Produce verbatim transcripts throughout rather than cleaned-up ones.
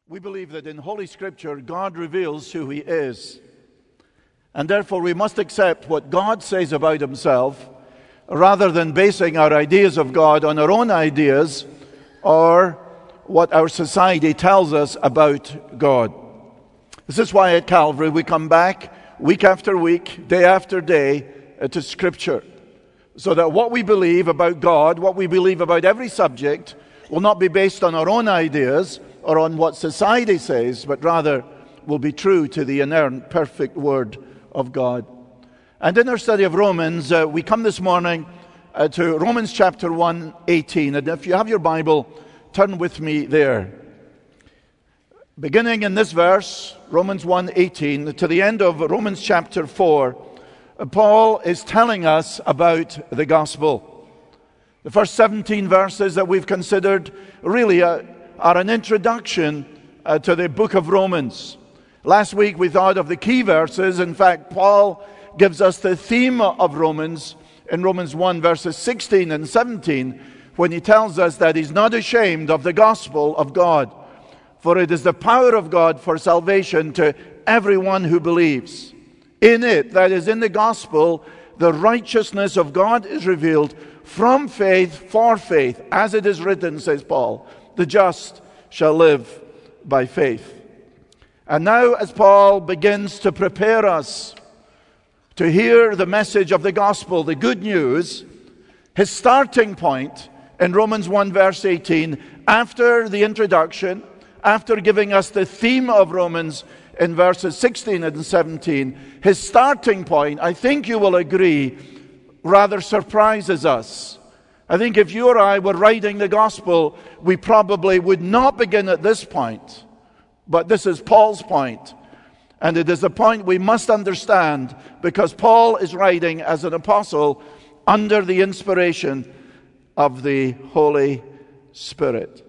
We believe that in Holy Scripture, God reveals who He is. And therefore, we must accept what God says about Himself rather than basing our ideas of God on our own ideas or what our society tells us about God. This is why at Calvary we come back week after week, day after day, uh, to Scripture. So that what we believe about God, what we believe about every subject, will not be based on our own ideas or on what society says, but rather will be true to the inerrant, perfect Word of God. And in our study of Romans, uh, we come this morning uh, to Romans chapter one, eighteen. And if you have your Bible, turn with me there. Beginning in this verse, Romans one, eighteen, to the end of Romans chapter four, uh, Paul is telling us about the gospel. The first seventeen verses that we've considered really uh, are an introduction uh, to the book of Romans. Last week we thought of the key verses. In fact, Paul gives us the theme of Romans in Romans one, verses sixteen and seventeen, when he tells us that he's not ashamed of the gospel of God, for it is the power of God for salvation to everyone who believes. In it, that is, in the gospel, the righteousness of God is revealed from faith for faith. As it is written, says Paul, the just shall live by faith. And now, as Paul begins to prepare us to hear the message of the gospel, the good news, his starting point in Romans one, verse eighteen, after the introduction, after giving us the theme of Romans in verses sixteen and seventeen, his starting point, I think you will agree, rather surprises us. I think if you or I were writing the gospel, we probably would not begin at this point. But this is Paul's point. And it is a point we must understand because Paul is writing as an apostle under the inspiration of the Holy Spirit.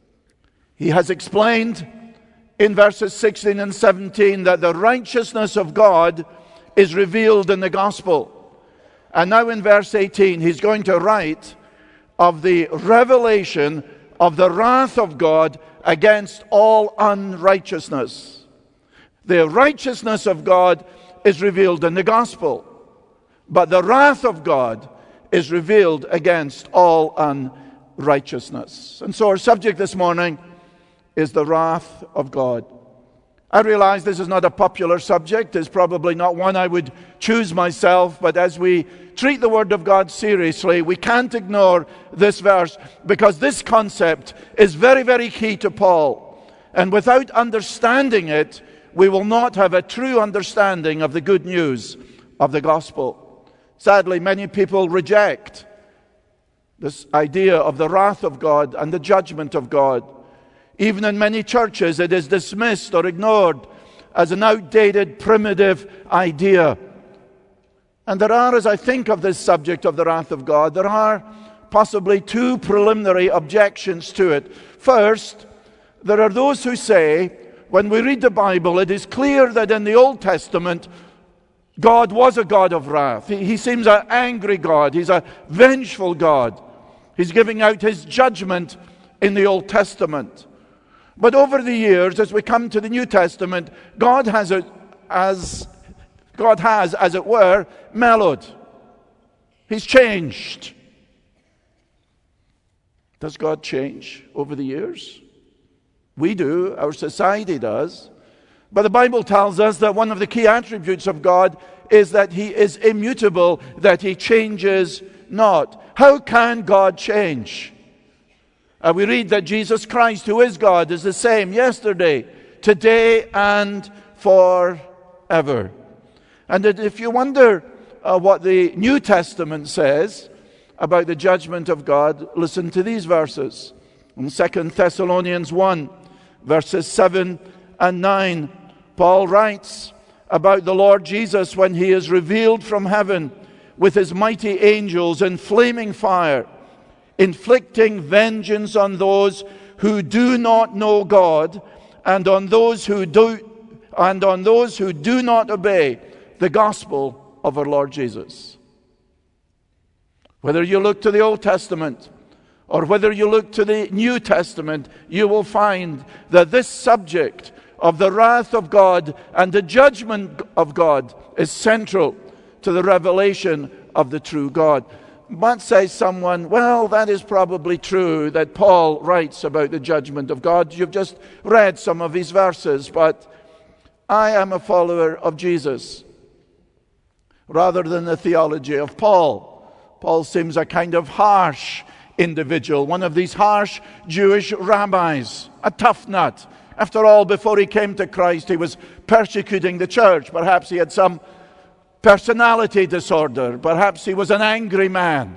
He has explained in verses sixteen and seventeen that the righteousness of God is revealed in the gospel. And now in verse eighteen, he's going to write of the revelation of the wrath of God against all unrighteousness. The righteousness of God is revealed in the gospel, but the wrath of God is revealed against all unrighteousness. And so our subject this morning is the wrath of God. I realize this is not a popular subject. It's probably not one I would choose myself, but as we treat the Word of God seriously, we can't ignore this verse because this concept is very, very key to Paul. And without understanding it, we will not have a true understanding of the good news of the gospel. Sadly, many people reject this idea of the wrath of God and the judgment of God. Even in many churches, it is dismissed or ignored as an outdated, primitive idea. And there are, as I think of this subject of the wrath of God, there are possibly two preliminary objections to it. First, there are those who say, when we read the Bible, it is clear that in the Old Testament, God was a God of wrath. He, he seems an angry God. He's a vengeful God. He's giving out His judgment in the Old Testament. But over the years, as we come to the New Testament, God has, a, as, God has, as it were, mellowed. He's changed. Does God change over the years? We do. Our society does. But the Bible tells us that one of the key attributes of God is that He is immutable, that He changes not. How can God change? Uh, we read that Jesus Christ, who is God, is the same yesterday, today, and forever. And that if you wonder uh, what the New Testament says about the judgment of God, listen to these verses. In Second Thessalonians one, verses seven and nine, Paul writes about the Lord Jesus when He is revealed from heaven with His mighty angels in flaming fire, inflicting vengeance on those who do not know God and on those who do and on those who do not obey the gospel of our Lord Jesus. Whether you look to the Old Testament or whether you look to the New Testament, you will find that this subject of the wrath of God and the judgment of God is central to the revelation of the true God. But says someone, well, that is probably true that Paul writes about the judgment of God. You've just read some of his verses, but I am a follower of Jesus rather than the theology of Paul. Paul seems a kind of harsh individual, one of these harsh Jewish rabbis, a tough nut. After all, before he came to Christ, he was persecuting the church. Perhaps he had some personality disorder. Perhaps he was an angry man.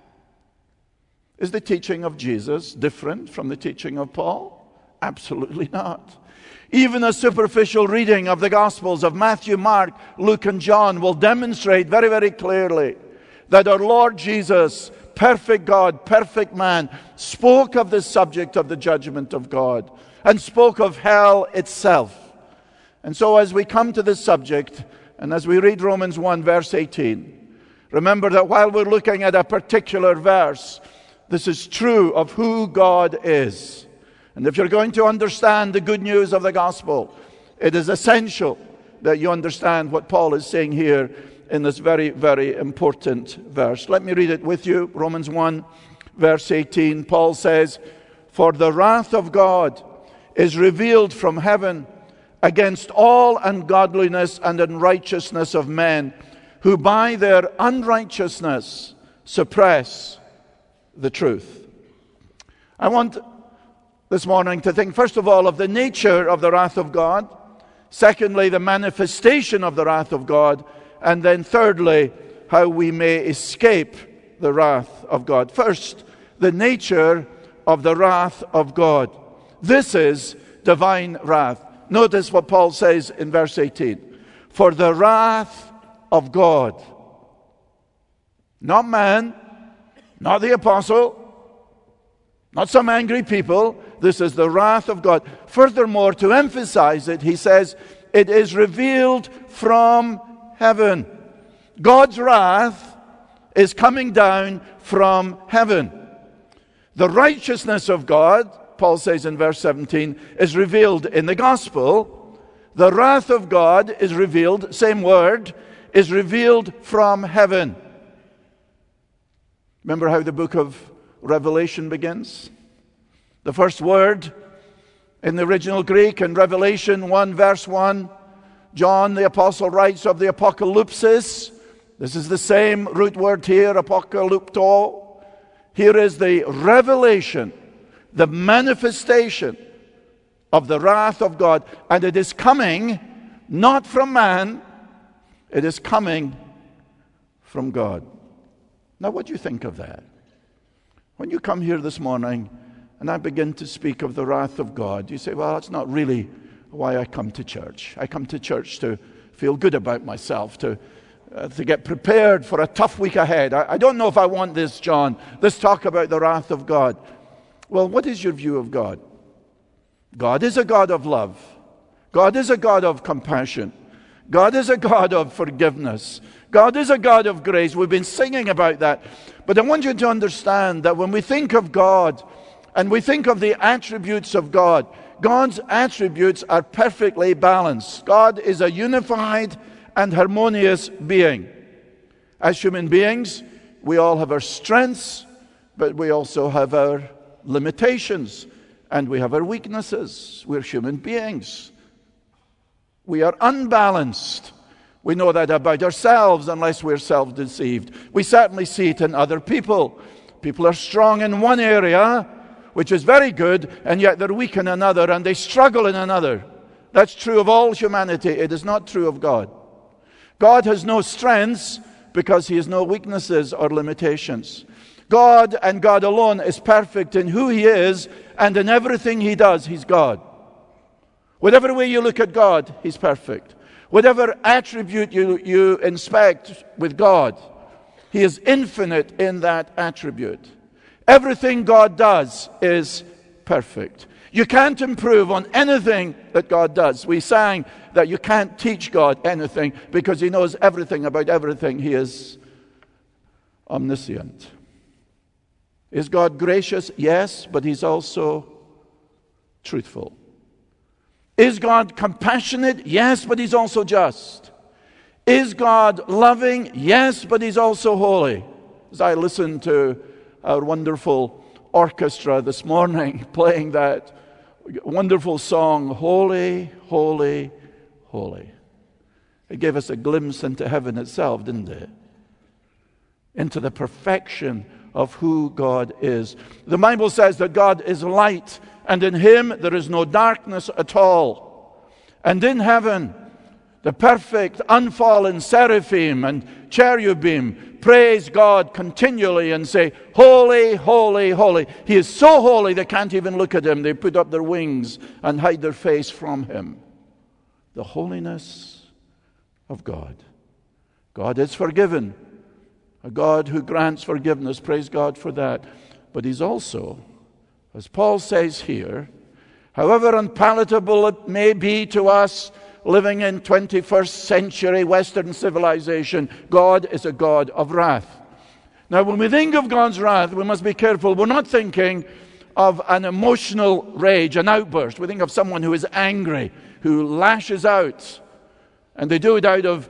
Is the teaching of Jesus different from the teaching of Paul? Absolutely not. Even a superficial reading of the Gospels of Matthew, Mark, Luke, and John will demonstrate very, very clearly that our Lord Jesus, perfect God, perfect man, spoke of the subject of the judgment of God and spoke of hell itself. And so as we come to this subject, and as we read Romans one, verse eighteen, remember that while we're looking at a particular verse, this is true of who God is. And if you're going to understand the good news of the gospel, it is essential that you understand what Paul is saying here in this very, very important verse. Let me read it with you. Romans one, verse eighteen. Paul says, "For the wrath of God is revealed from heaven against all ungodliness and unrighteousness of men, who by their unrighteousness suppress the truth." I want this morning to think, first of all, of the nature of the wrath of God. Secondly, the manifestation of the wrath of God. And then thirdly, how we may escape the wrath of God. First, the nature of the wrath of God. This is divine wrath. Notice what Paul says in verse eighteen. For the wrath of God. Not man, not the apostle, not some angry people. This is the wrath of God. Furthermore, to emphasize it, he says, it is revealed from heaven. God's wrath is coming down from heaven. The righteousness of God, Paul says in verse seventeen, is revealed in the gospel. The wrath of God is revealed, same word, is revealed from heaven. Remember how the book of Revelation begins? The first word in the original Greek in Revelation one, verse one, John the apostle writes of the apocalypsis. This is the same root word here, apocalypto. Here is the revelation, the manifestation of the wrath of God. And it is coming not from man, it is coming from God. Now, what do you think of that? When you come here this morning and I begin to speak of the wrath of God, you say, well, that's not really why I come to church. I come to church to feel good about myself, to uh, to get prepared for a tough week ahead. I, I don't know if I want this, John, this talk about the wrath of God. Well, what is your view of God? God is a God of love. God is a God of compassion. God is a God of forgiveness. God is a God of grace. We've been singing about that. But I want you to understand that when we think of God and we think of the attributes of God, God's attributes are perfectly balanced. God is a unified and harmonious being. As human beings, we all have our strengths, but we also have our limitations, and we have our weaknesses. We're human beings. We are unbalanced. We know that about ourselves unless we're self-deceived. We certainly see it in other people. People are strong in one area, which is very good, and yet they're weak in another, and they struggle in another. That's true of all humanity. It is not true of God. God has no strengths because he has no weaknesses or limitations. God and God alone is perfect in who he is, and in everything he does, he's God. Whatever way you look at God, he's perfect. Whatever attribute you, you inspect with God, he is infinite in that attribute. Everything God does is perfect. You can't improve on anything that God does. We sang that you can't teach God anything because he knows everything about everything. He is omniscient. Is God gracious? Yes, but He's also truthful. Is God compassionate? Yes, but He's also just. Is God loving? Yes, but He's also holy. As I listened to our wonderful orchestra this morning playing that wonderful song, Holy, Holy, Holy. It gave us a glimpse into heaven itself, didn't it? Into the perfection of who God is. The Bible says that God is light, and in Him there is no darkness at all. And in heaven, the perfect, unfallen seraphim and cherubim praise God continually and say, Holy, holy, holy. He is so holy they can't even look at Him. They put up their wings and hide their face from Him. The holiness of God. God is forgiven. A God who grants forgiveness. Praise God for that. But He's also, as Paul says here, however unpalatable it may be to us living in twenty-first century Western civilization, God is a God of wrath. Now, when we think of God's wrath, we must be careful. We're not thinking of an emotional rage, an outburst. We think of someone who is angry, who lashes out. And they do it out of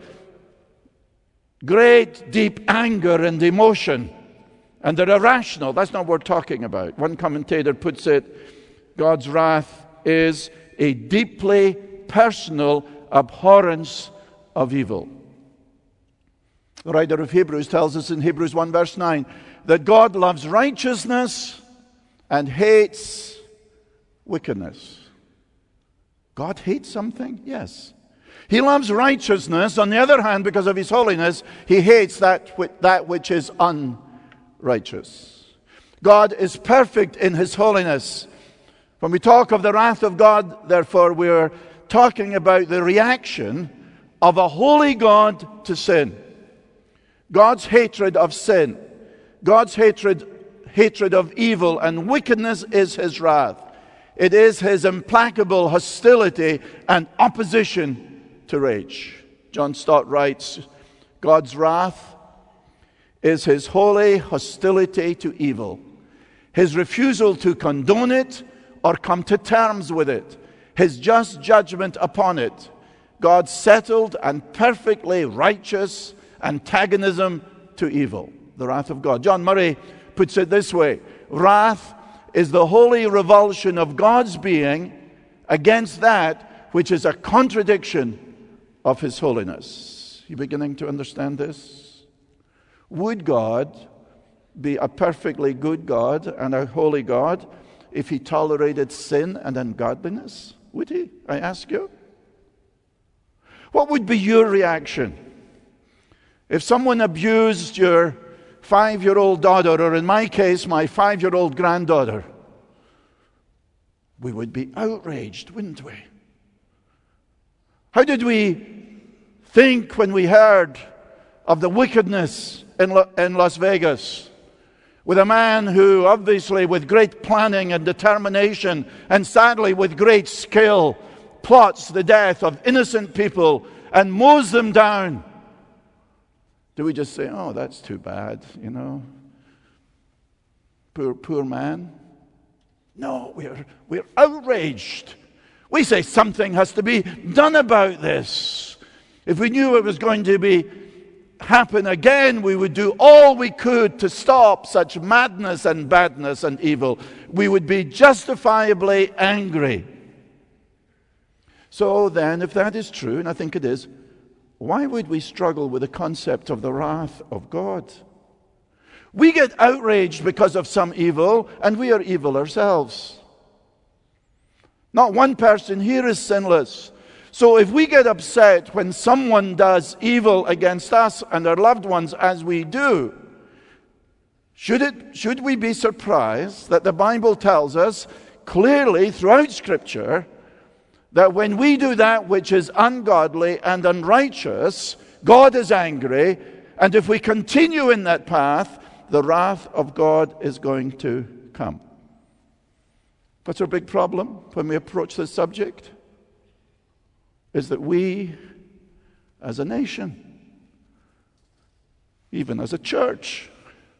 great, deep anger and emotion. And they're irrational. That's not what we're talking about. One commentator puts it, God's wrath is a deeply personal abhorrence of evil. The writer of Hebrews tells us in Hebrews one verse nine that God loves righteousness and hates wickedness. God hates something? Yes. He loves righteousness. On the other hand, because of His holiness, He hates that which, that which is unrighteous. God is perfect in His holiness. When we talk of the wrath of God, therefore, we are talking about the reaction of a holy God to sin. God's hatred of sin. God's hatred, hatred of evil and wickedness is His wrath. It is His implacable hostility and opposition to rage. John Stott writes, God's wrath is His holy hostility to evil, His refusal to condone it or come to terms with it, His just judgment upon it, God's settled and perfectly righteous antagonism to evil, the wrath of God. John Murray puts it this way, wrath is the holy revulsion of God's being against that which is a contradiction of His holiness. You beginning to understand this? Would God be a perfectly good God and a holy God if He tolerated sin and ungodliness? Would He? I ask you. What would be your reaction if someone abused your five-year-old daughter, or in my case, my five-year-old granddaughter? We would be outraged, wouldn't we? How did we think when we heard of the wickedness in, Lo- in Las Vegas, with a man who obviously with great planning and determination and sadly with great skill plots the death of innocent people and mows them down? Do we just say, oh, that's too bad, you know? Poor, poor man. No, we're, we're outraged. We say something has to be done about this. If we knew it was going to be happen again, we would do all we could to stop such madness and badness and evil. We would be justifiably angry. So then, if that is true, and I think it is, why would we struggle with the concept of the wrath of God? We get outraged because of some evil, and we are evil ourselves. Not one person here is sinless. So if we get upset when someone does evil against us and our loved ones, as we do, should it, should we be surprised that the Bible tells us clearly throughout Scripture that when we do that which is ungodly and unrighteous, God is angry, and if we continue in that path, the wrath of God is going to come. What's our big problem when we approach this subject? Is that we, as a nation, even as a church,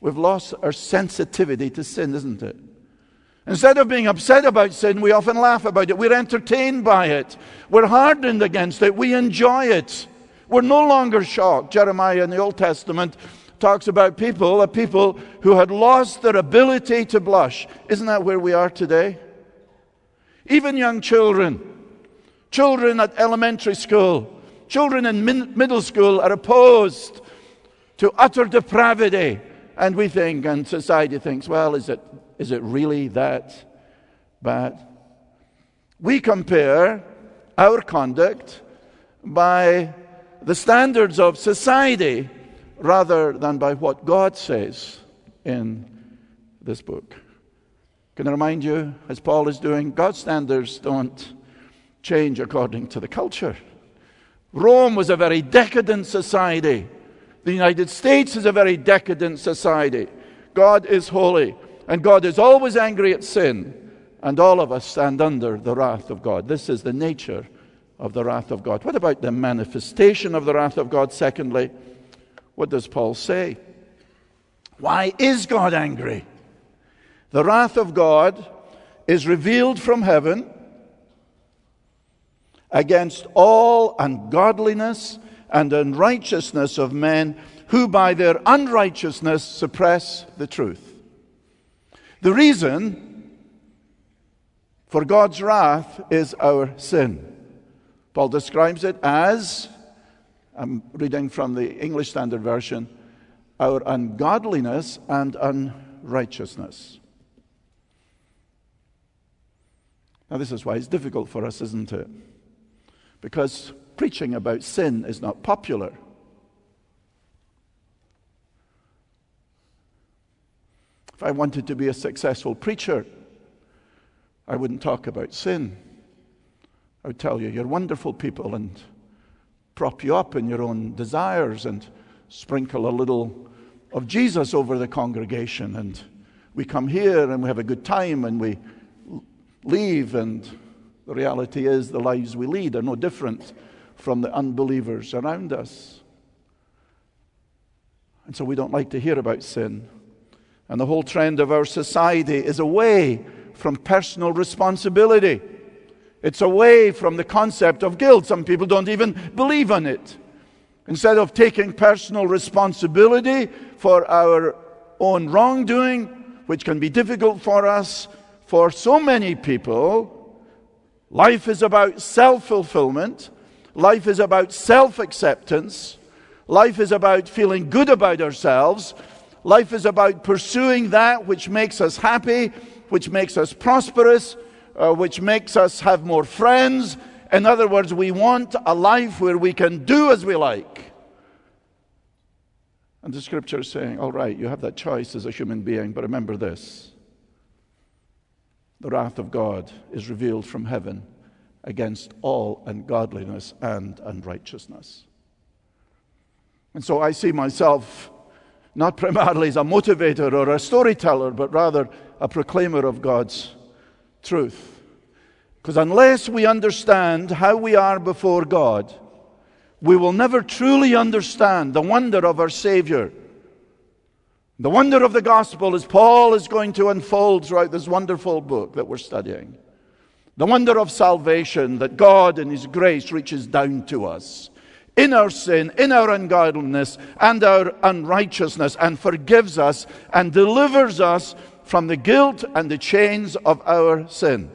we've lost our sensitivity to sin, isn't it? Instead of being upset about sin, we often laugh about it. We're entertained by it. We're hardened against it. We enjoy it. We're no longer shocked. Jeremiah in the Old Testament talks about people, a people who had lost their ability to blush. Isn't that where we are today? Even young children, children at elementary school, children in min- middle school are opposed to utter depravity. And we think, and society thinks, well, is it is it really that bad? We compare our conduct by the standards of society rather than by what God says in this book. Can I remind you, as Paul is doing, God's standards don't change according to the culture. Rome was a very decadent society. The United States is a very decadent society. God is holy, and God is always angry at sin, and all of us stand under the wrath of God. This is the nature of the wrath of God. What about the manifestation of the wrath of God? Secondly, what does Paul say? Why is God angry? The wrath of God is revealed from heaven against all ungodliness and unrighteousness of men who by their unrighteousness suppress the truth. The reason for God's wrath is our sin. Paul describes it as, I'm reading from the English Standard Version, our ungodliness and unrighteousness. Now this is why it's difficult for us, isn't it? Because preaching about sin is not popular. If I wanted to be a successful preacher, I wouldn't talk about sin. I would tell you, you're wonderful people, and prop you up in your own desires and sprinkle a little of Jesus over the congregation. And we come here and we have a good time and we leave, and the reality is the lives we lead are no different from the unbelievers around us. And so we don't like to hear about sin. And the whole trend of our society is away from personal responsibility. It's away from the concept of guilt. Some people don't even believe in it. Instead of taking personal responsibility for our own wrongdoing, which can be difficult for us, for so many people, life is about self-fulfillment. Life is about self-acceptance. Life is about feeling good about ourselves. Life is about pursuing that which makes us happy, which makes us prosperous, uh, which makes us have more friends. In other words, we want a life where we can do as we like. And the Scripture is saying, all right, you have that choice as a human being, but remember this. The wrath of God is revealed from heaven against all ungodliness and unrighteousness. And so I see myself not primarily as a motivator or a storyteller, but rather a proclaimer of God's truth. Because unless we understand how we are before God, we will never truly understand the wonder of our Savior. The wonder of the gospel, as Paul is going to unfold throughout this wonderful book that we're studying. The wonder of salvation, that God in His grace reaches down to us in our sin, in our ungodliness, and our unrighteousness, and forgives us and delivers us from the guilt and the chains of our sin.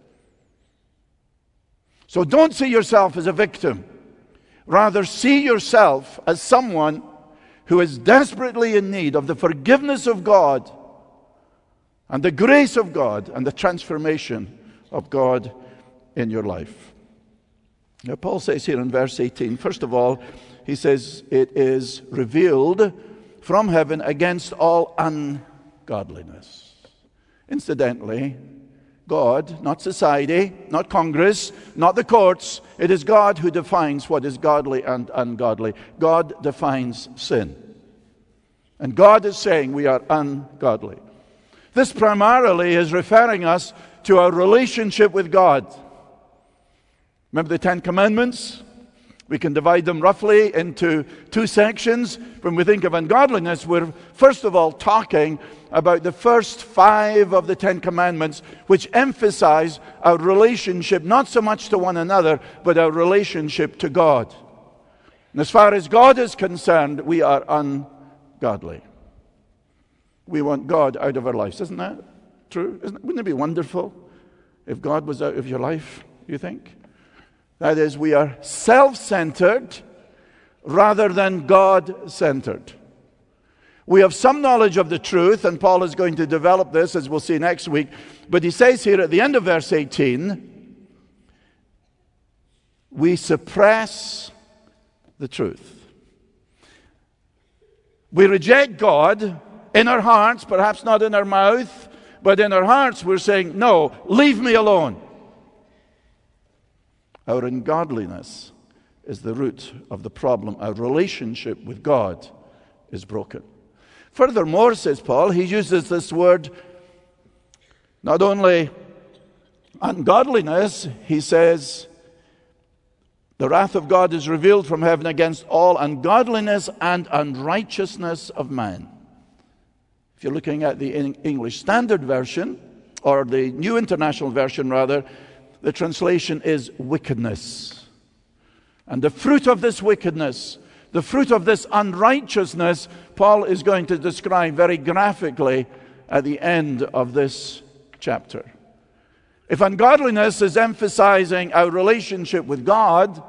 So don't see yourself as a victim. Rather, see yourself as someone who is desperately in need of the forgiveness of God and the grace of God and the transformation of God in your life. Now, Paul says here in verse eighteen, first of all, he says, it is revealed from heaven against all ungodliness. Incidentally, God, not society, not Congress, not the courts, it is God who defines what is godly and ungodly. God defines sin. And God is saying we are ungodly. This primarily is referring us to our relationship with God. Remember the Ten Commandments? We can divide them roughly into two sections. When we think of ungodliness, we're first of all talking about the first five of the Ten Commandments, which emphasize our relationship not so much to one another, but our relationship to God. And as far as God is concerned, we are ungodly. We want God out of our lives. Isn't that true? Isn't it, wouldn't it be wonderful if God was out of your life, you think? That is, we are self-centered rather than God-centered. We have some knowledge of the truth, and Paul is going to develop this, as we'll see next week. But he says here at the end of verse eighteen, we suppress the truth. We reject God in our hearts, perhaps not in our mouth, but in our hearts we're saying, no, leave me alone. Our ungodliness is the root of the problem. Our relationship with God is broken. Furthermore, says Paul, he uses this word, not only ungodliness, he says, the wrath of God is revealed from heaven against all ungodliness and unrighteousness of man. If you're looking at the English Standard Version, or the New International Version rather, the translation is wickedness. And the fruit of this wickedness, the fruit of this unrighteousness, Paul is going to describe very graphically at the end of this chapter. If ungodliness is emphasizing our relationship with God,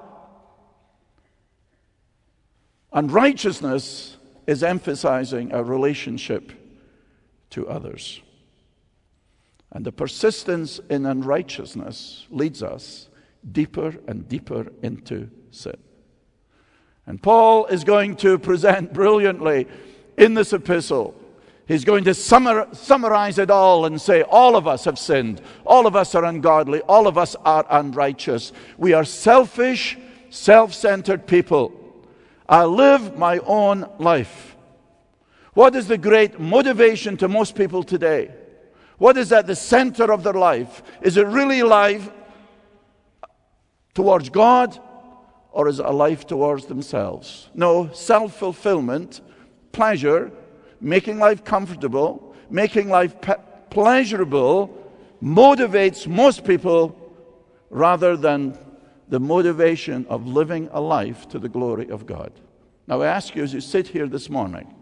unrighteousness is emphasizing our relationship to others. And the persistence in unrighteousness leads us deeper and deeper into sin. And Paul is going to present brilliantly in this epistle. He's going to summar, summarize it all and say, all of us have sinned. All of us are ungodly. All of us are unrighteous. We are selfish, self-centered people. I live my own life. What is the great motivation to most people today? What is at the center of their life? Is it really life towards God, or is it a life towards themselves? No, self-fulfillment, pleasure, making life comfortable, making life pe- pleasurable, motivates most people rather than the motivation of living a life to the glory of God. Now I ask you as you sit here this morning,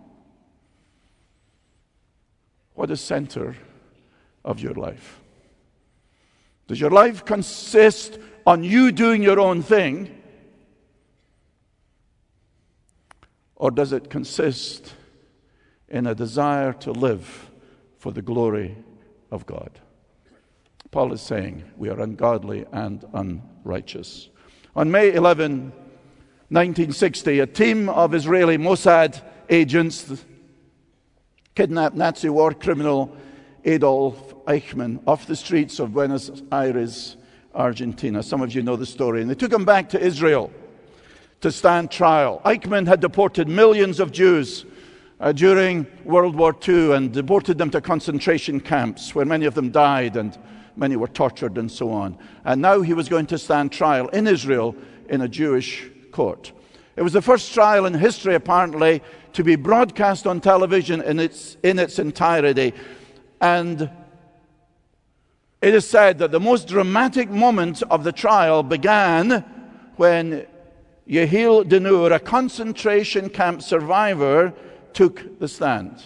what is center of your life? Does your life consist on you doing your own thing? Or does it consist in a desire to live for the glory of God? Paul is saying we are ungodly and unrighteous. On May eleventh, nineteen sixty, a team of Israeli Mossad agents kidnapped Nazi war criminal Adolf Eichmann off the streets of Buenos Aires, Argentina. Some of you know the story. And they took him back to Israel to stand trial. Eichmann had deported millions of Jews uh, during World War Two and deported them to concentration camps where many of them died and many were tortured and so on. And now he was going to stand trial in Israel in a Jewish court. It was the first trial in history, apparently, to be broadcast on television in its, in its entirety. And it is said that the most dramatic moment of the trial began when Yehiel Denur, a concentration camp survivor, took the stand.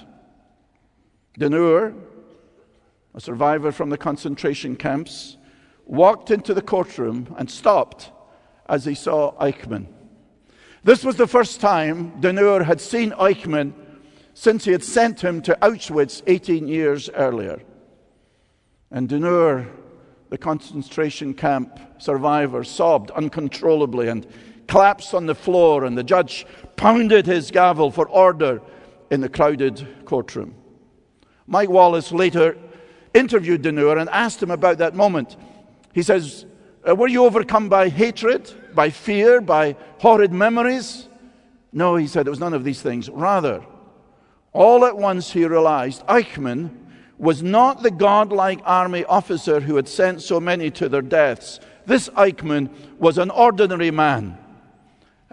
Denur, a survivor from the concentration camps, walked into the courtroom and stopped as he saw Eichmann. This was the first time Denur had seen Eichmann since he had sent him to Auschwitz eighteen years earlier. And Denur, the concentration camp survivor, sobbed uncontrollably and collapsed on the floor, and the judge pounded his gavel for order in the crowded courtroom. Mike Wallace later interviewed Denur and asked him about that moment. He says, were you overcome by hatred, by fear, by horrid memories? No, he said, it was none of these things. Rather, all at once he realized Eichmann was not the godlike army officer who had sent so many to their deaths. This Eichmann was an ordinary man.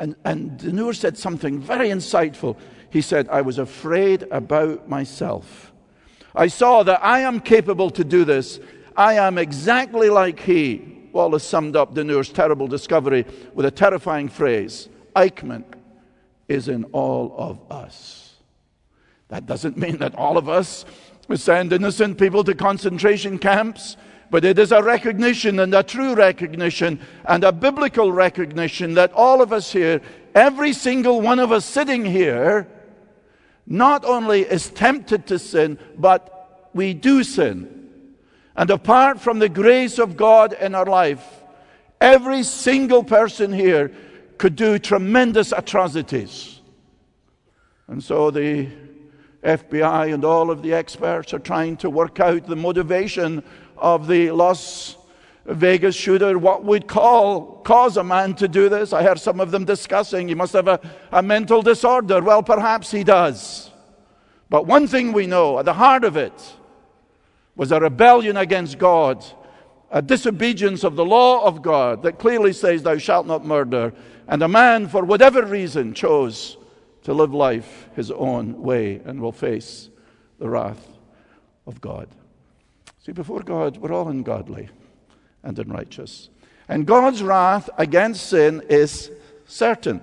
And, and Denur said something very insightful. He said, I was afraid about myself. I saw that I am capable to do this. I am exactly like he. Wallace summed up Denur's terrible discovery with a terrifying phrase: Eichmann is in all of us. That doesn't mean that all of us send innocent people to concentration camps, but it is a recognition, and a true recognition, and a biblical recognition that all of us here, every single one of us sitting here, not only is tempted to sin, but we do sin. And apart from the grace of God in our life, every single person here could do tremendous atrocities. And so the F B I and all of the experts are trying to work out the motivation of the Las Vegas shooter, what would call, cause a man to do this. I heard some of them discussing, he must have a, a mental disorder. Well, perhaps he does. But one thing we know, at the heart of it, was a rebellion against God, a disobedience of the law of God that clearly says, thou shalt not murder. And a man, for whatever reason, chose to live life his own way and will face the wrath of God. See, before God, we're all ungodly and unrighteous. And God's wrath against sin is certain.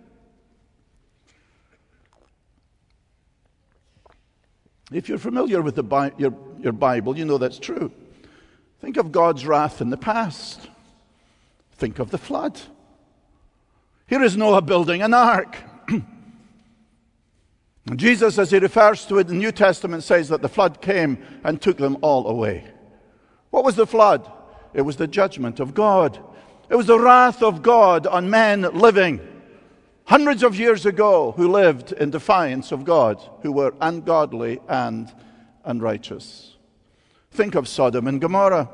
If you're familiar with the Bi- your, your Bible, you know that's true. Think of God's wrath in the past. Think of the flood. Here is Noah building an ark. And Jesus, as he refers to it in the New Testament, says that the flood came and took them all away. What was the flood? It was the judgment of God. It was the wrath of God on men living hundreds of years ago who lived in defiance of God, who were ungodly and unrighteous. Think of Sodom and Gomorrah.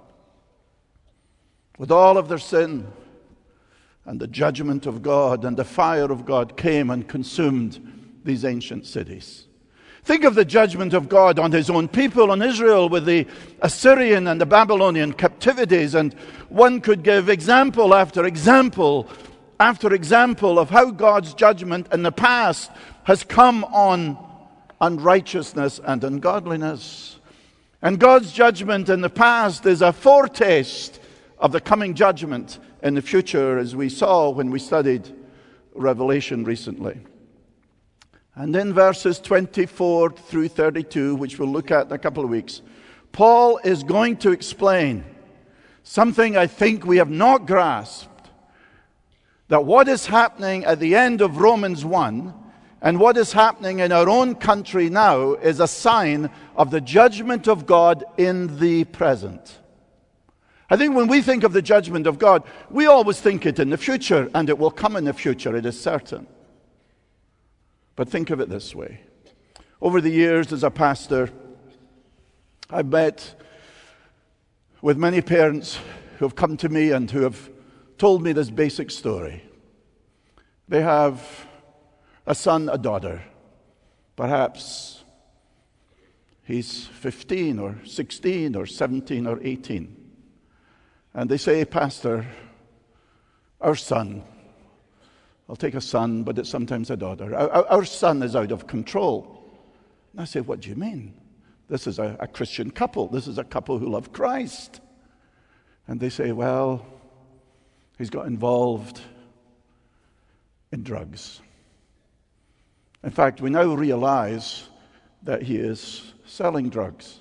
With all of their sin, and the judgment of God and the fire of God came and consumed these ancient cities. Think of the judgment of God on his own people, on Israel, with the Assyrian and the Babylonian captivities. And one could give example after example after example of how God's judgment in the past has come on unrighteousness and ungodliness. And God's judgment in the past is a foretaste of the coming judgment in the future, as we saw when we studied Revelation recently. And in verses twenty-four through thirty-two, which we'll look at in a couple of weeks, Paul is going to explain something I think we have not grasped, that what is happening at the end of Romans one and what is happening in our own country now is a sign of the judgment of God in the present. I think when we think of the judgment of God, we always think it in the future, and it will come in the future, it is certain. But think of it this way. Over the years as a pastor, I've met with many parents who have come to me and who have told me this basic story. They have a son, a daughter. Perhaps he's fifteen or sixteen or seventeen or eighteen. And they say, Pastor, our son, I'll take a son, but it's sometimes a daughter. Our, our son is out of control. And I say, what do you mean? This is a, a Christian couple. This is a couple who love Christ. And they say, well, he's got involved in drugs. In fact, we now realize that he is selling drugs.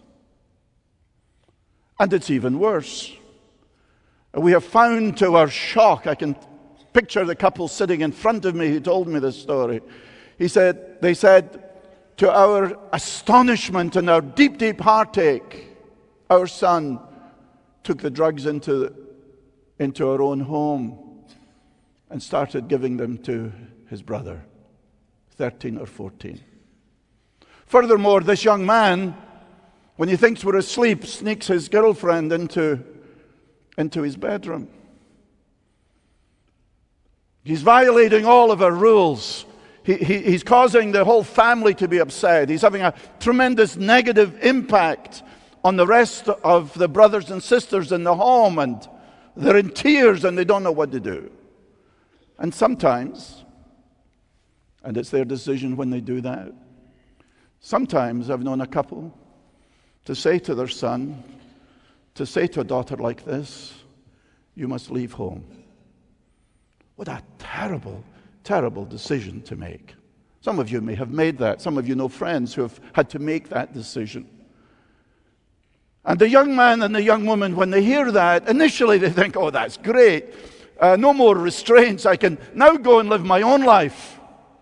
And it's even worse. We have found, to our shock, I can picture the couple sitting in front of me who told me this story. He said, they said, to our astonishment and our deep, deep heartache, our son took the drugs into, into our own home and started giving them to his brother, thirteen or fourteen. Furthermore, this young man, when he thinks we're asleep, sneaks his girlfriend into, into his bedroom. He's violating all of our rules. He, he, he's causing the whole family to be upset. He's having a tremendous negative impact on the rest of the brothers and sisters in the home, and they're in tears and they don't know what to do. And sometimes, and it's their decision when they do that, sometimes I've known a couple to say to their son, to say to a daughter like this, you must leave home. What a terrible, terrible decision to make. Some of you may have made that. Some of you know friends who have had to make that decision. And the young man and the young woman, when they hear that, initially they think, oh, that's great. Uh, no more restraints. I can now go and live my own life.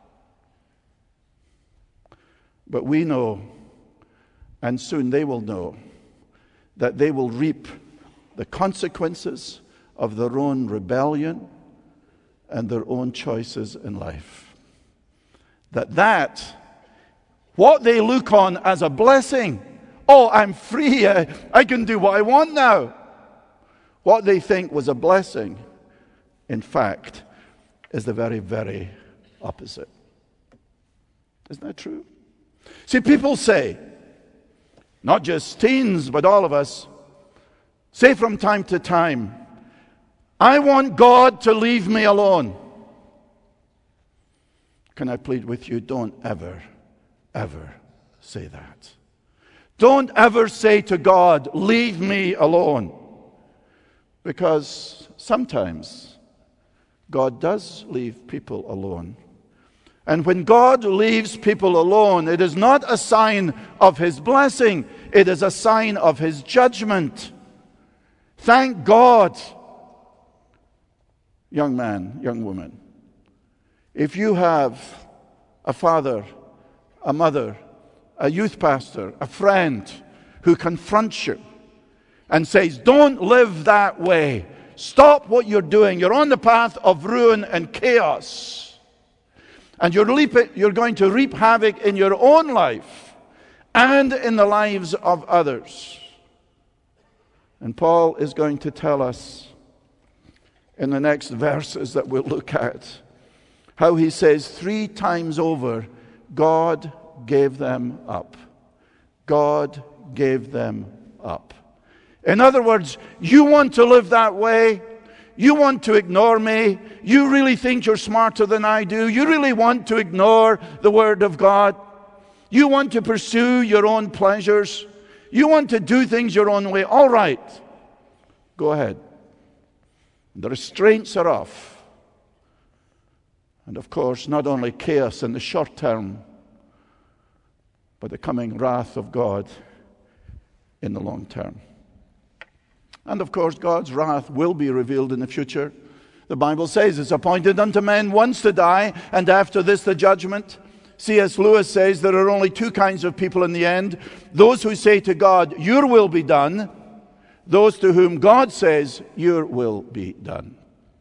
But we know, and soon they will know, that they will reap the consequences of their own rebellion and their own choices in life. That that, what they look on as a blessing, oh, I'm free, I, I can do what I want now. What they think was a blessing, in fact, is the very, very opposite. Isn't that true? See, people say, not just teens, but all of us, say from time to time, I want God to leave me alone. Can I plead with you, don't ever, ever say that. Don't ever say to God, leave me alone. Because sometimes God does leave people alone. And when God leaves people alone, it is not a sign of His blessing. It is a sign of His judgment. Thank God. Young man, young woman, if you have a father, a mother, a youth pastor, a friend who confronts you and says, don't live that way. Stop what you're doing. You're on the path of ruin and chaos. And you're, leap, you're going to reap havoc in your own life and in the lives of others. And Paul is going to tell us in the next verses that we'll look at how he says three times over, God gave them up. God gave them up. In other words, you want to live that way? You want to ignore me? You really think you're smarter than I do? You really want to ignore the Word of God? You want to pursue your own pleasures? You want to do things your own way? All right. Go ahead. The restraints are off. And of course, not only chaos in the short term, but the coming wrath of God in the long term. And of course, God's wrath will be revealed in the future. The Bible says it's appointed unto men once to die, and after this the judgment. C S Lewis says there are only two kinds of people in the end. Those who say to God, your will be done. Those to whom God says, your will be done.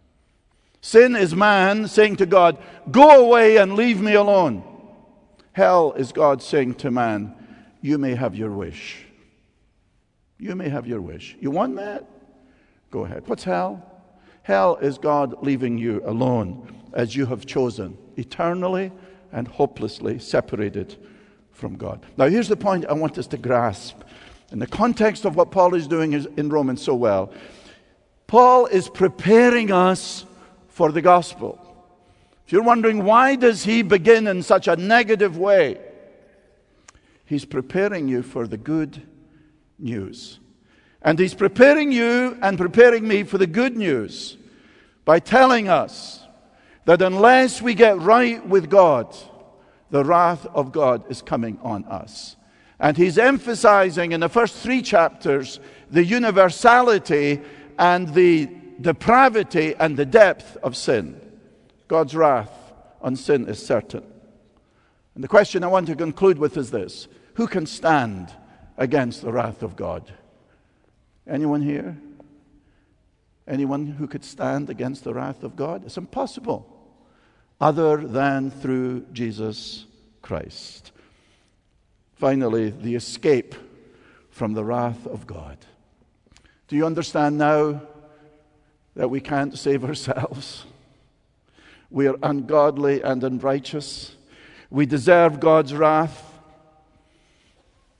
Sin is man saying to God, go away and leave me alone. Hell is God saying to man, you may have your wish. You may have your wish. You want that? Go ahead. What's hell? Hell is God leaving you alone as you have chosen, eternally and hopelessly separated from God. Now here's the point I want us to grasp. In the context of what Paul is doing in Romans so well, Paul is preparing us for the gospel. If you're wondering why does he begin in such a negative way, he's preparing you for the good news. And he's preparing you and preparing me for the good news by telling us that unless we get right with God, the wrath of God is coming on us. And he's emphasizing in the first three chapters the universality and the depravity and the depth of sin. God's wrath on sin is certain. And the question I want to conclude with is this: who can stand against the wrath of God? Anyone here? Anyone who could stand against the wrath of God? It's impossible, other than through Jesus Christ. Finally, the escape from the wrath of God. Do you understand now that we can't save ourselves? We are ungodly and unrighteous. We deserve God's wrath.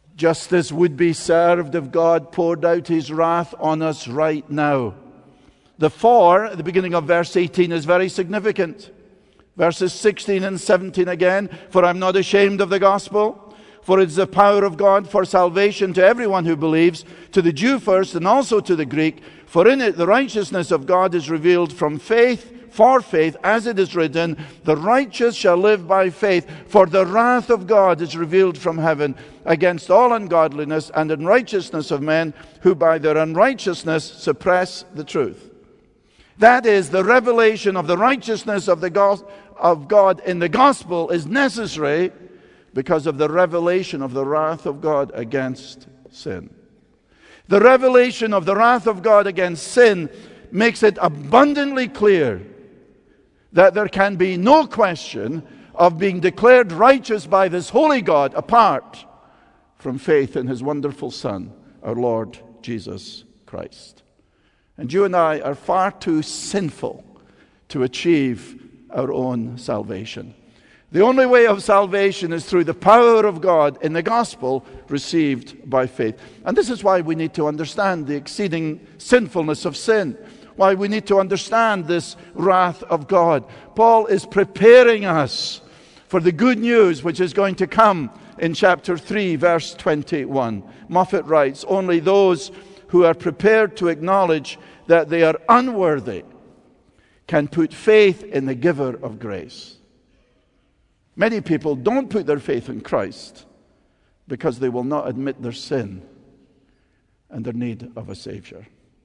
Justice would be served if God poured out His wrath on us right now. The for at the beginning of verse eighteen is very significant. Verses sixteen and seventeen again, for I'm not ashamed of the gospel, for it is the power of God for salvation to everyone who believes, to the Jew first and also to the Greek. For in it the righteousness of God is revealed from faith for faith, as it is written, the righteous shall live by faith. For the wrath of God is revealed from heaven against all ungodliness and unrighteousness of men who by their unrighteousness suppress the truth. That is, the revelation of the righteousness of the go- of God in the gospel is necessary because of the revelation of the wrath of God against sin. The revelation of the wrath of God against sin makes it abundantly clear that there can be no question of being declared righteous by this holy God apart from faith in his wonderful Son, our Lord Jesus Christ. And you and I are far too sinful to achieve our own salvation. The only way of salvation is through the power of God in the gospel received by faith. And this is why we need to understand the exceeding sinfulness of sin, why we need to understand this wrath of God. Paul is preparing us for the good news which is going to come in chapter three, verse twenty-one. Moffat writes, only those who are prepared to acknowledge that they are unworthy can put faith in the giver of grace. Many people don't put their faith in Christ because they will not admit their sin and their need of a Savior.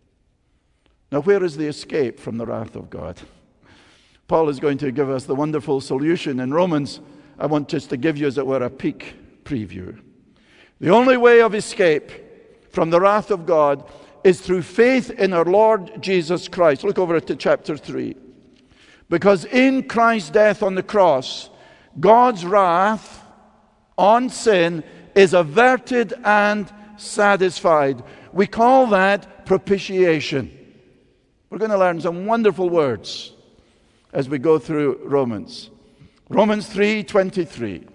Now, where is the escape from the wrath of God? Paul is going to give us the wonderful solution in Romans. I want just to give you, as it were, a peek preview. The only way of escape from the wrath of God is through faith in our Lord Jesus Christ. Look over to chapter three. Because in Christ's death on the cross, God's wrath on sin is averted and satisfied. We call that propitiation. We're going to learn some wonderful words as we go through Romans. Romans three twenty-three.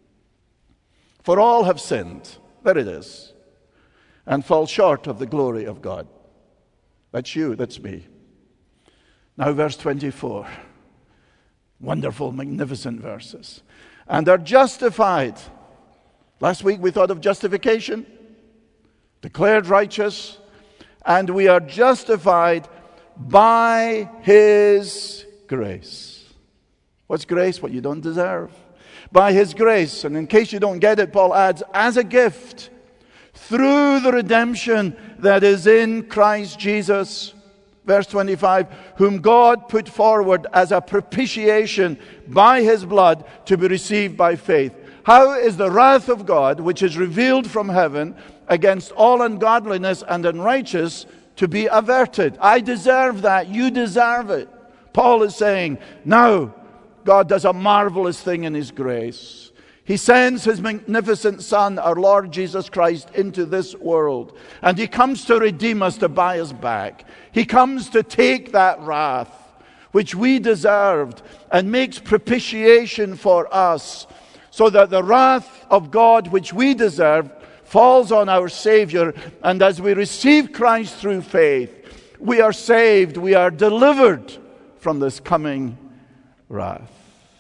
For all have sinned, there it is, and fall short of the glory of God. That's you, that's me. Now verse twenty-four. Wonderful, magnificent verses. And are justified. Last week we thought of justification. Declared righteous. And we are justified by His grace. What's grace? What you don't deserve. By His grace. And in case you don't get it, Paul adds, as a gift, through the redemption that is in Christ Jesus. Verse twenty-five, whom God put forward as a propitiation by His blood to be received by faith. How is the wrath of God, which is revealed from heaven against all ungodliness and unrighteousness, to be averted? I deserve that. You deserve it. Paul is saying, now God does a marvelous thing in His grace. He sends His magnificent Son, our Lord Jesus Christ, into this world. And He comes to redeem us, to buy us back. He comes to take that wrath, which we deserved, and makes propitiation for us, so that the wrath of God, which we deserve, falls on our Savior. And as we receive Christ through faith, we are saved, we are delivered from this coming wrath.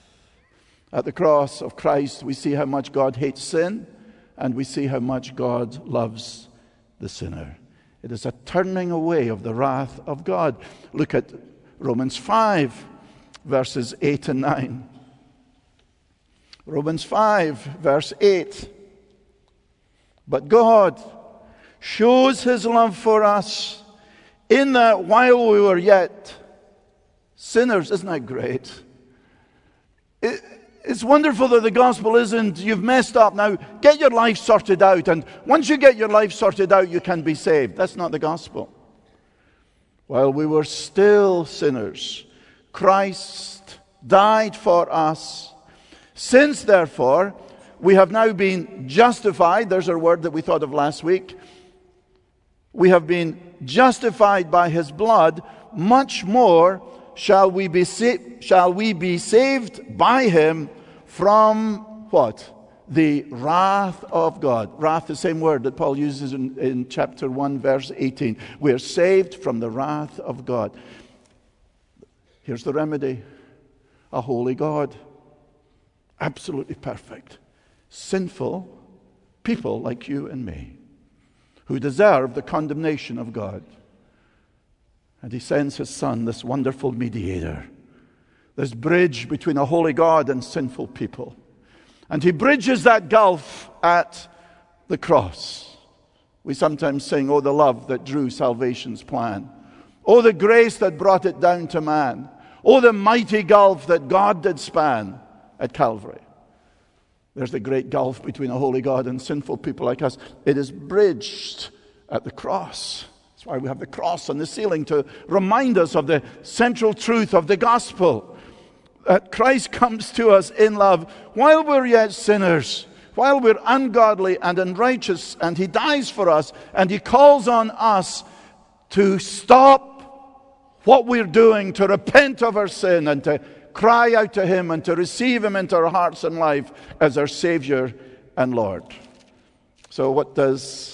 At the cross of Christ, we see how much God hates sin, and we see how much God loves the sinner. It is a turning away of the wrath of God. Look at Romans five, verses eight and nine. Romans five, verse eight. But God shows His love for us in that while we were yet sinners. Isn't that great? It, It's wonderful that the gospel isn't, you've messed up, now get your life sorted out, and once you get your life sorted out, you can be saved. That's not the gospel. While we were still sinners, Christ died for us. Since, therefore, we have now been justified, there's our word that we thought of last week, we have been justified by His blood, much more Shall we be sa- shall we be saved by Him from what? the wrath of God. Wrath, the same word that Paul uses in, in chapter one, verse eighteen. We are saved from the wrath of God. Here's the remedy. A holy God. Absolutely perfect. Sinful people like you and me, who deserve the condemnation of God. And he sends his Son, this wonderful mediator, this bridge between a holy God and sinful people. And he bridges that gulf at the cross. We sometimes sing, "Oh, the love that drew salvation's plan. Oh, the grace that brought it down to man. Oh, the mighty gulf that God did span at Calvary." There's the great gulf between a holy God and sinful people like us. It is bridged at the cross. That's why we have the cross on the ceiling, to remind us of the central truth of the gospel. That Christ comes to us in love while we're yet sinners, while we're ungodly and unrighteous, and he dies for us, and he calls on us to stop what we're doing, to repent of our sin, and to cry out to him, and to receive him into our hearts and life as our Savior and Lord. So what does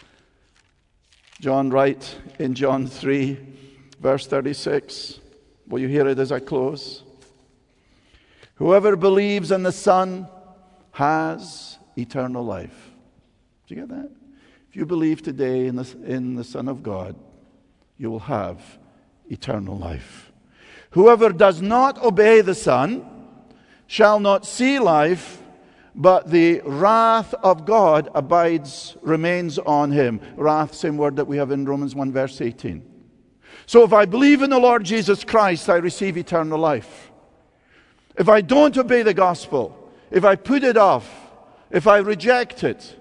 John write in John three, verse thirty-six? Will you hear it as I close? "Whoever believes in the Son has eternal life." Do you get that? If you believe today in the, in the Son of God, you will have eternal life. "Whoever does not obey the Son shall not see life, but the wrath of God abides, remains on him." Wrath, same word that we have in Romans one, verse eighteen. So if I believe in the Lord Jesus Christ, I receive eternal life. If I don't obey the gospel, if I put it off, if I reject it,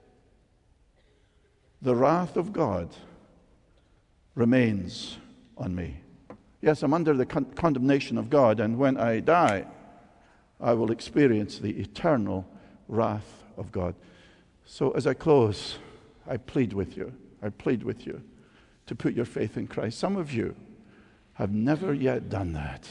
the wrath of God remains on me. Yes, I'm under the con- condemnation of God, and when I die, I will experience the eternal wrath of God. So as I close, I plead with you, I plead with you to put your faith in Christ. Some of you have never yet done that.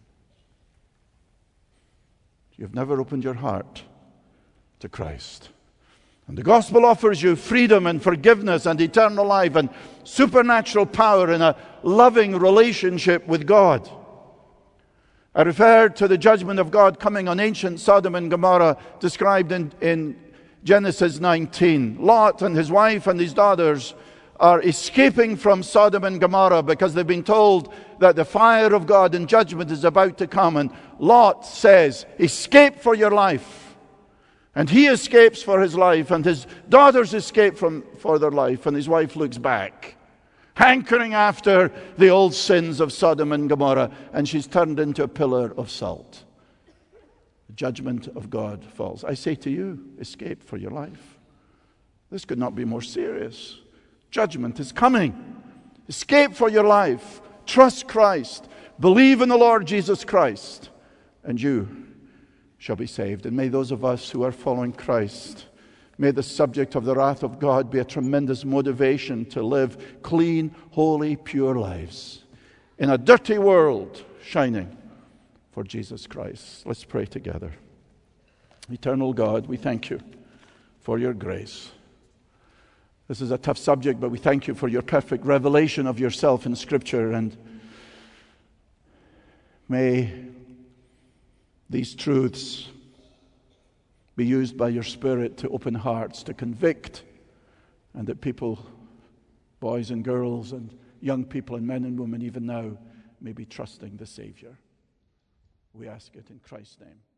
You've never opened your heart to Christ. And the gospel offers you freedom and forgiveness and eternal life and supernatural power in a loving relationship with God. I referred to the judgment of God coming on ancient Sodom and Gomorrah, described in, in Genesis nineteen. Lot and his wife and his daughters are escaping from Sodom and Gomorrah because they've been told that the fire of God and judgment is about to come. And Lot says, "Escape for your life." And he escapes for his life, and his daughters escape from, for their life, and his wife looks back, hankering after the old sins of Sodom and Gomorrah, and she's turned into a pillar of salt. The judgment of God falls. I say to you, escape for your life. This could not be more serious. Judgment is coming. Escape for your life. Trust Christ. Believe in the Lord Jesus Christ, and you shall be saved. And may those of us who are following Christ, may the subject of the wrath of God be a tremendous motivation to live clean, holy, pure lives in a dirty world, shining for Jesus Christ. Let's pray together. Eternal God, we thank you for your grace. This is a tough subject, but we thank you for your perfect revelation of yourself in Scripture, and may these truths be used by your Spirit to open hearts, to convict, and that people, boys and girls and young people and men and women even now, may be trusting the Savior. We ask it in Christ's name.